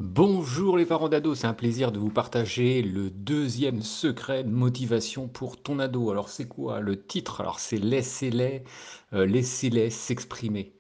Bonjour les parents d'ados, c'est un plaisir de vous partager le deuxième secret de motivation pour ton ado. Alors c'est quoi le titre? Alors c'est laissez-les s'exprimer.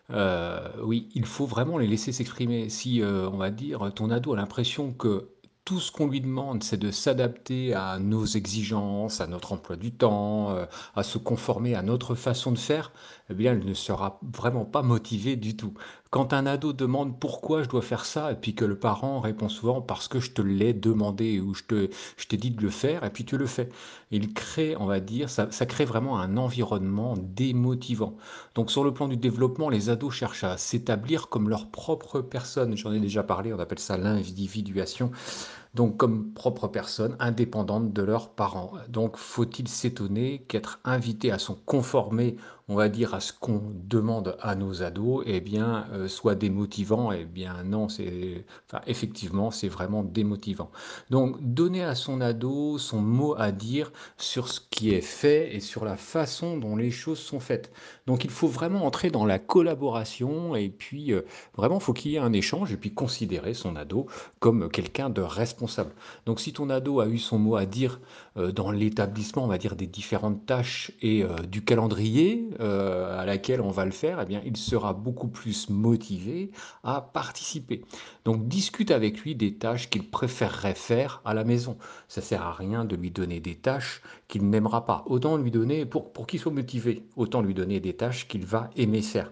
Oui, il faut vraiment les laisser s'exprimer. Si, on va dire, ton ado a l'impression que tout ce qu'on lui demande, c'est de s'adapter à nos exigences, à notre emploi du temps, à se conformer à notre façon de faire, eh bien, il ne sera vraiment pas motivé du tout. Quand un ado demande pourquoi je dois faire ça, et puis que le parent répond souvent parce que je te l'ai demandé ou je t'ai dit de le faire, et puis tu le fais. Il crée, on va dire, ça crée vraiment un environnement démotivant. Donc sur le plan du développement, les ados cherchent à s'établir comme leur propre personne. J'en ai déjà parlé, on appelle ça l'individuation, donc comme propre personne indépendante de leurs parents. Donc faut-il s'étonner qu'être invité à se conformer, on va dire, à ce qu'on demande à nos ados, eh bien, soit démotivant? Eh bien non, enfin, effectivement, c'est vraiment démotivant. Donc donner à son ado son mot à dire sur ce qui est fait et sur la façon dont les choses sont faites. Donc il faut vraiment entrer dans la collaboration et puis vraiment, il faut qu'il y ait un échange et puis considérer son ado comme quelqu'un de responsable. Donc si ton ado a eu son mot à dire dans l'établissement, on va dire, des différentes tâches et du calendrier à laquelle on va le faire, eh bien, il sera beaucoup plus motivé à participer. Donc discute avec lui des tâches qu'il préférerait faire à la maison. Ça sert à rien de lui donner des tâches qu'il n'aimera pas. Autant lui donner, pour qu'il soit motivé, autant lui donner des tâches qu'il va aimer faire.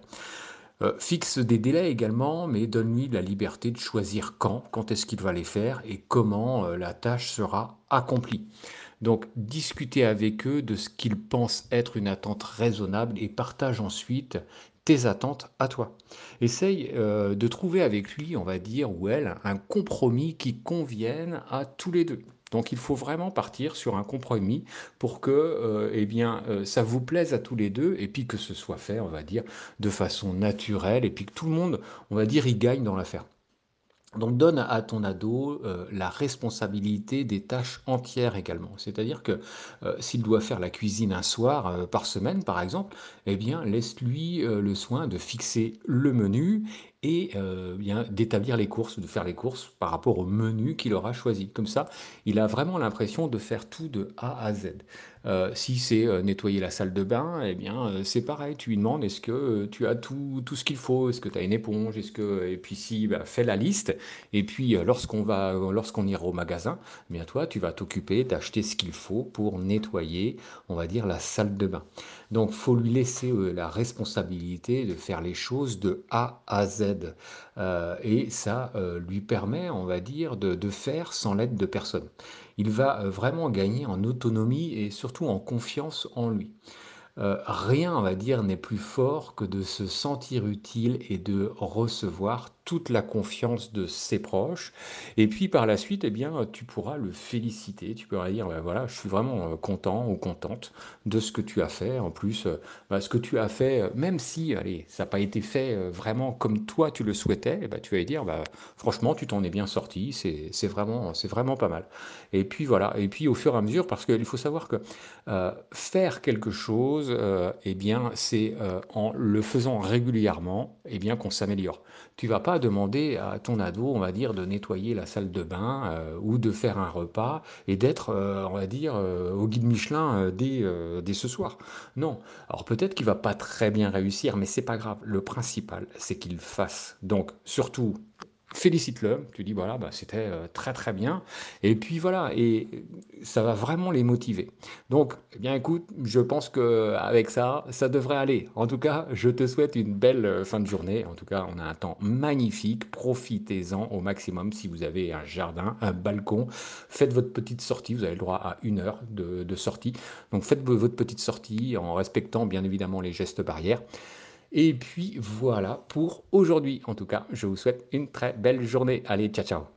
Fixe des délais également, mais donne-lui la liberté de choisir quand est-ce qu'il va les faire et comment la tâche sera accomplie. Donc, discutez avec eux de ce qu'ils pensent être une attente raisonnable et partage ensuite tes attentes à toi. Essaye de trouver avec lui, on va dire, ou elle, un compromis qui convienne à tous les deux. Donc il faut vraiment partir sur un compromis pour que eh bien, ça vous plaise à tous les deux et puis que ce soit fait, on va dire, de façon naturelle et puis que tout le monde, on va dire, y gagne dans l'affaire. Donc donne à ton ado la responsabilité des tâches entières également. C'est-à-dire que s'il doit faire la cuisine un soir par semaine, par exemple, eh bien laisse-lui le soin de fixer le menu et bien d'établir les courses, de faire les courses par rapport au menu qu'il aura choisi. Comme ça, il a vraiment l'impression de faire tout de A à Z. Si c'est nettoyer la salle de bain, eh bien c'est pareil. Tu lui demandes est-ce que tu as tout ce qu'il faut, est-ce que tu as une éponge, est-ce que et puis si bah, fais la liste. Et puis, lorsqu'on ira au magasin, eh bien toi, tu vas t'occuper d'acheter ce qu'il faut pour nettoyer, on va dire, la salle de bain. Donc, faut lui laisser la responsabilité de faire les choses de A à Z. Et ça lui permet, on va dire, de faire sans l'aide de personne. Il va vraiment gagner en autonomie et surtout en confiance en lui. Rien, on va dire, n'est plus fort que de se sentir utile et de recevoir toute la confiance de ses proches. Et puis par la suite, eh bien, tu pourras le féliciter. Tu pourras dire, bah, voilà, je suis vraiment content ou contente de ce que tu as fait. En plus, bah, ce que tu as fait, même si, allez, ça n'a pas été fait vraiment comme toi tu le souhaitais, eh ben, tu vas lui dire, bah, franchement, tu t'en es bien sorti. C'est vraiment pas mal. Et puis voilà. Et puis au fur et à mesure, parce qu'il faut savoir que faire quelque chose, eh bien, c'est en le faisant régulièrement, eh bien, qu'on s'améliore. Tu vas pas demander à ton ado, on va dire, de nettoyer la salle de bain ou de faire un repas et d'être, on va dire, au guide Michelin dès ce soir. Non. Alors peut-être qu'il va pas très bien réussir, mais c'est pas grave. Le principal, c'est qu'il fasse. Donc, surtout, félicite-le, tu dis voilà, bah, c'était très très bien, et puis voilà, et ça va vraiment les motiver. Donc, eh bien écoute, je pense que avec ça, ça devrait aller. En tout cas, je te souhaite une belle fin de journée. En tout cas, on a un temps magnifique, profitez-en au maximum si vous avez un jardin, un balcon. Faites votre petite sortie, vous avez le droit à 1 heure de sortie. Donc faites votre petite sortie en respectant bien évidemment les gestes barrières. Et puis voilà pour aujourd'hui. En tout cas, je vous souhaite une très belle journée. Allez, ciao ciao.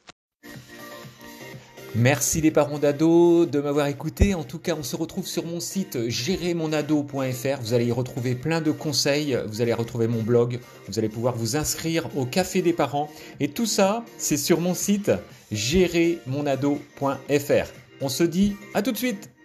Merci les parents d'ados de m'avoir écouté. En tout cas, on se retrouve sur mon site gérermonado.fr. Vous allez y retrouver plein de conseils. Vous allez retrouver mon blog. Vous allez pouvoir vous inscrire au café des parents. Et tout ça, c'est sur mon site gérermonado.fr. On se dit à tout de suite.